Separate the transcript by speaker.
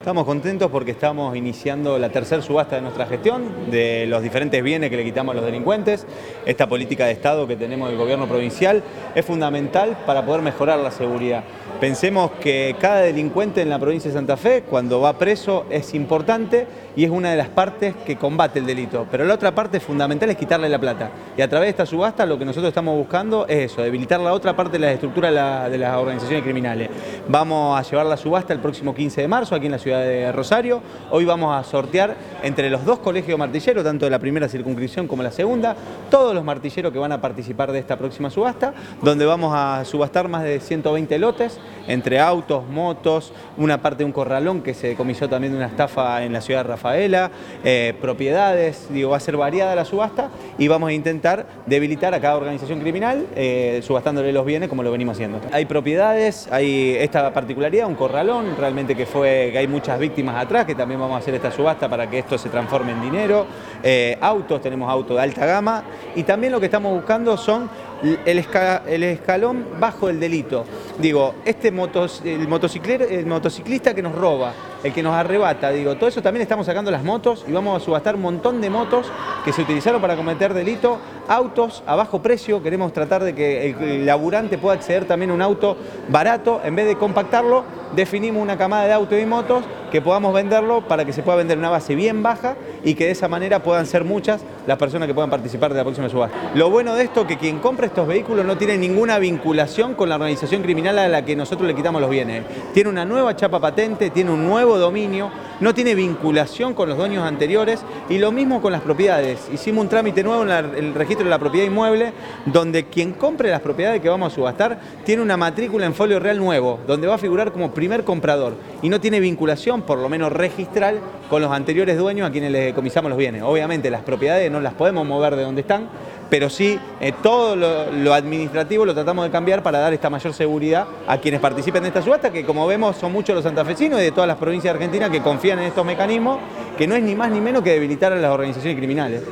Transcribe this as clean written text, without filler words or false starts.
Speaker 1: Estamos contentos porque estamos iniciando la tercera subasta de nuestra gestión, de los diferentes bienes que le quitamos a los delincuentes. Esta política de Estado que tenemos del gobierno provincial es fundamental para poder mejorar la seguridad. Pensemos que cada delincuente en la provincia de Santa Fe, cuando va preso, es importante y es una de las partes que combate el delito. Pero la otra parte fundamental es quitarle la plata. Y a través de esta subasta lo que nosotros estamos buscando es eso, debilitar la otra parte de la estructura de las organizaciones criminales. Vamos a llevar la subasta el próximo 15 de marzo aquí en la ciudad de Rosario. Hoy vamos a sortear entre los dos colegios martilleros, tanto de la primera circunscripción como la segunda, todos los martilleros que van a participar de esta próxima subasta, donde vamos a subastar más de 120 lotes, entre autos, motos, una parte de un corralón que se decomisó también de una estafa en la ciudad de Rafaela, propiedades, va a ser variada la subasta y vamos a intentar debilitar a cada organización criminal subastándole los bienes como lo venimos haciendo. Hay propiedades, hay esta particularidad, un corralón, realmente que hay muchas víctimas atrás, que también vamos a hacer esta subasta para que esto se transforme en dinero, autos, tenemos autos de alta gama y también lo que estamos buscando son el escalón bajo del delito. El motociclista que nos roba, el que nos arrebata, todo eso también estamos sacando las motos y vamos a subastar un montón de motos que se utilizaron para cometer delito, autos a bajo precio, queremos tratar de que el laburante pueda acceder también a un auto barato, en vez de compactarlo, definimos una camada de autos y motos que podamos venderlo para que se pueda vender una base bien baja y que de esa manera puedan ser muchas las personas que puedan participar de la próxima subasta. Lo bueno de esto es que quien compra estos vehículos no tiene ninguna vinculación con la organización criminal a la que nosotros le quitamos los bienes. Tiene una nueva chapa patente, tiene un nuevo dominio, no tiene vinculación con los dueños anteriores y lo mismo con las propiedades. Hicimos un trámite nuevo en el registro de la propiedad inmueble donde quien compre las propiedades que vamos a subastar tiene una matrícula en folio real nuevo, donde va a figurar como primer comprador y no tiene vinculación, por lo menos registral, con los anteriores dueños a quienes le decomisamos los bienes. Obviamente las propiedades no las podemos mover de donde están, pero sí todo lo administrativo lo tratamos de cambiar para dar esta mayor seguridad a quienes participen de esta subasta, que como vemos son muchos los santafesinos y de todas las provincias de Argentina que confían en estos mecanismos, que no es ni más ni menos que debilitar a las organizaciones criminales.